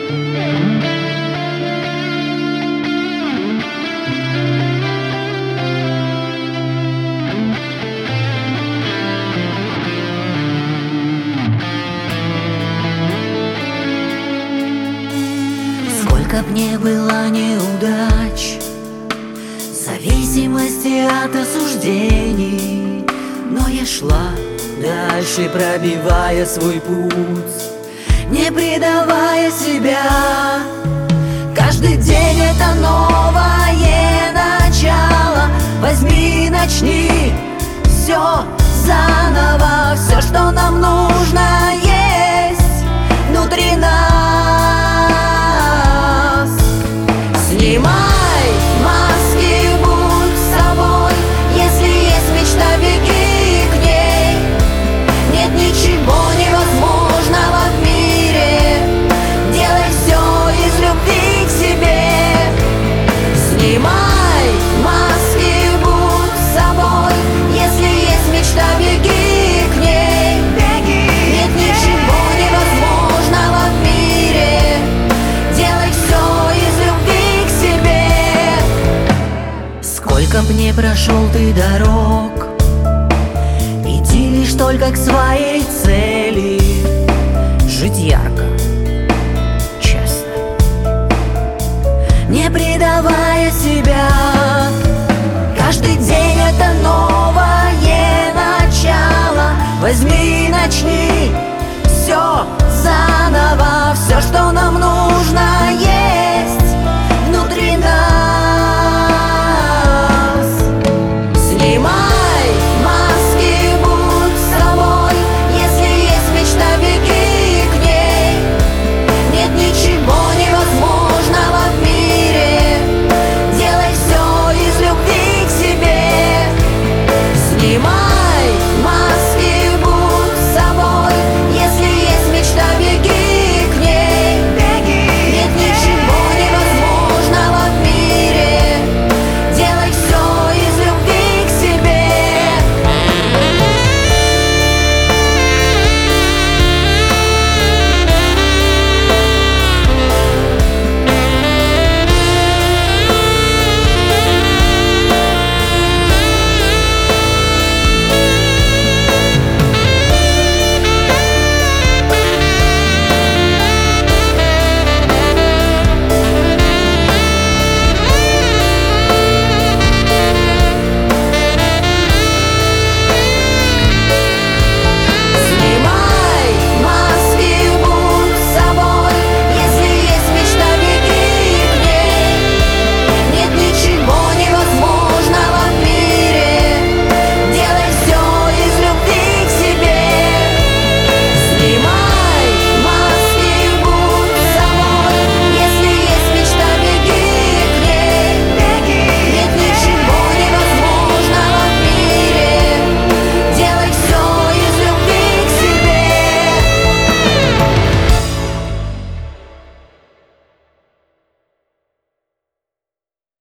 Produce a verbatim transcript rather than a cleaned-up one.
Сколько б не было неудач, зависимости от осуждений, но я шла дальше, пробивая свой путь, не предавая себя. Каждый день это новое начало. Возьми и начни все заново. Все, что нам нужно, есть внутри нас. Снимай маски, будь собой. Если есть мечта, беги к ней. Нет ничего невозможного в мире. Делай все из любви к себе. Снимай маски, будь собой. Если есть мечта, беги к ней. Нет ничего невозможного в мире. Делай все из любви к себе. Сколько б не прошел ты дорог, иди лишь только к своей цели. Жить ярко, честно, не предавая себя. Каждый день это новое начало. Возьми и начни все заново.